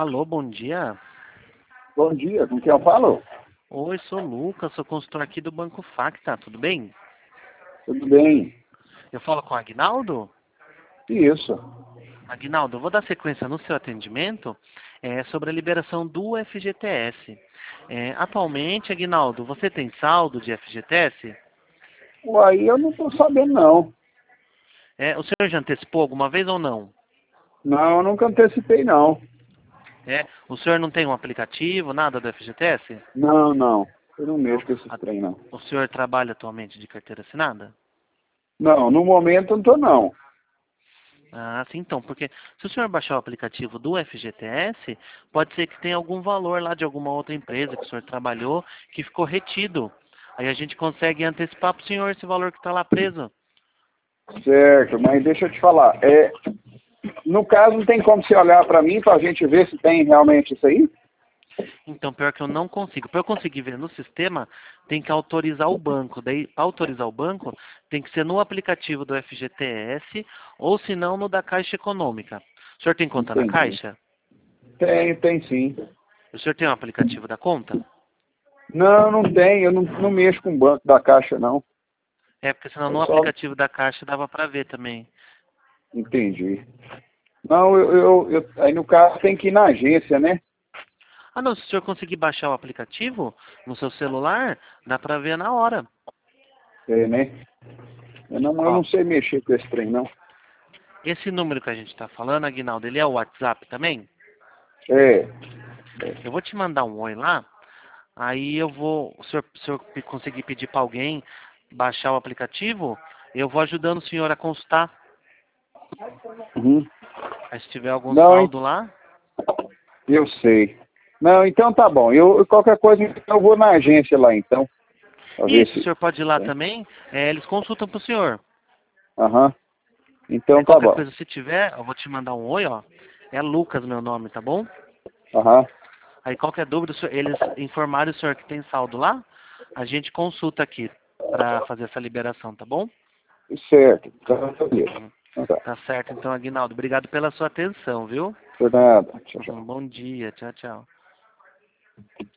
Alô, bom dia. Bom dia, com quem eu falo? Oi, sou o Lucas, sou consultor aqui do Banco Facta, tudo bem? Tudo bem? Eu falo com o Aguinaldo? Isso. Aguinaldo, eu vou dar sequência no seu atendimento sobre a liberação do FGTS. Atualmente, Aguinaldo, você tem saldo de FGTS? Uai, eu não tô sabendo, não. O senhor já antecipou alguma vez ou não? Não, eu nunca antecipei, não. O senhor não tem um aplicativo, nada do FGTS? Não, não. Eu não Não. mexo com esses trem, não. O senhor trabalha atualmente de carteira assinada? Não, no momento eu não tô, não. Ah, sim, então, porque se o senhor baixar o aplicativo do FGTS, pode ser que tenha algum valor lá de alguma outra empresa que o senhor trabalhou que ficou retido. Aí a gente consegue antecipar para o senhor esse valor que está lá preso. Certo, mas deixa eu te falar. No caso, não tem como você olhar pra mim pra gente ver se tem realmente isso aí? Então, pior que eu não consigo. Para eu conseguir ver no sistema, tem que autorizar o banco. Daí, para autorizar o banco, tem que ser no aplicativo do FGTS ou se não no da Caixa Econômica. O senhor tem conta na Entendi. Caixa? Tem sim. O senhor tem um aplicativo da conta? Não, não tem. Eu não mexo com o banco da Caixa, não. Porque senão Eu no só aplicativo da Caixa dava para ver também. entendi. Não, aí no caso tem que ir na agência, né? Ah, não, se o senhor conseguir baixar o aplicativo no seu celular, dá pra ver na hora. É, né? Eu Ó, não sei mexer com esse trem, não. esse número que a gente tá falando, Aguinaldo, ele é o WhatsApp também? É, Eu vou te mandar um oi lá, aí eu vou, se o senhor conseguir pedir pra alguém baixar o aplicativo, eu vou ajudando o senhor a consultar. uhum. Aí se tiver algum Não, saldo lá, eu sei. Não, então tá bom. Qualquer coisa, então, eu vou na agência lá, então. Pra ver isso, o se senhor pode ir lá tem. também, eles consultam pro senhor. Aham. Aí Então tá qualquer bom. coisa, se tiver, eu vou te mandar um oi, ó. É Lucas meu nome, tá bom? Aham. Aí qualquer dúvida, eles informaram o senhor que tem saldo lá, a gente consulta aqui para fazer essa liberação, tá bom? Certo. Então, beleza. Uhum. Então tá. Tá certo, então, Aguinaldo. Obrigado pela sua atenção, viu? Por nada. Tchau, tchau. Uhum. Bom dia. Tchau, tchau.